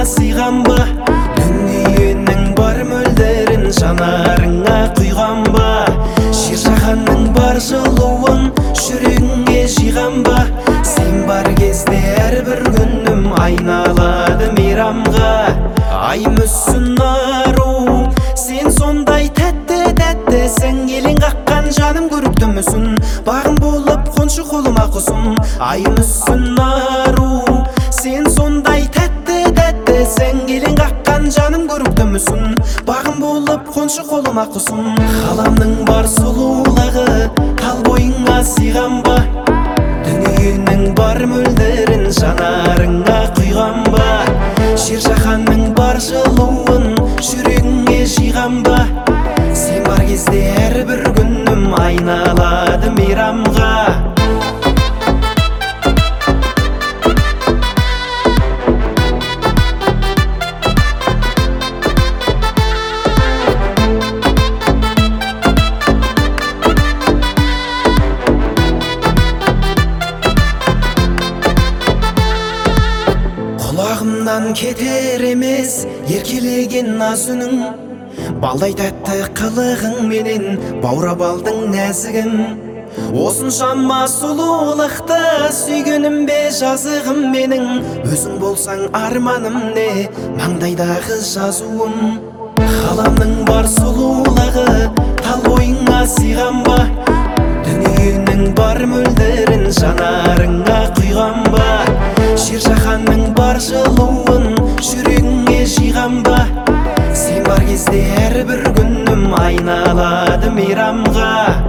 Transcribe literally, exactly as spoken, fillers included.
сыйган ба? Дүниенің бар мөлдерін жанарыңа құйған ба? Жер жаһанның бар жылуын жүрегіңе жиған ба? Сен бар кезде әрбір күнім айналады мейрамға. Ай мүсін ару, сен сондай тәтті тәтті, сен елең қаққан жаным көрікті мүсін, бағым болып қоншы қолыма құсын. Ай мүсін ару, сен сондай тәтті тәтті, сен елең қаққан жаным көрікті мүсін, бағым болып қоншы қолыма құсын. Ғаламның бар сұлулығы тал бойыңа сыйған ба? Дүниенің бар мөлдерін жанарыңа құйған ба? Жер жаһанның бар жылуын жүрегіңе жиған ба? Сен бар кезде әрбір күнім айналады мейрамға. Құлағымнан кетер емес еркелеген наз үнің, балдай тәтті қылығың менен баурап алдың нәзігін. Осыншама сұлулықты сүйгенім бе жазығым менің, өзің болсаң арманым не маңдайдағы жазуым. Ғаламның бар сұлулығы тал бойыңа сыйған ба? Дүниенің бар мөлдерін жанарыңа құйған ба? Жер жаһанның бар жылуын жүрегіңе жиған ба? Сен бар кезде әрбір күнім айналады мейрамға.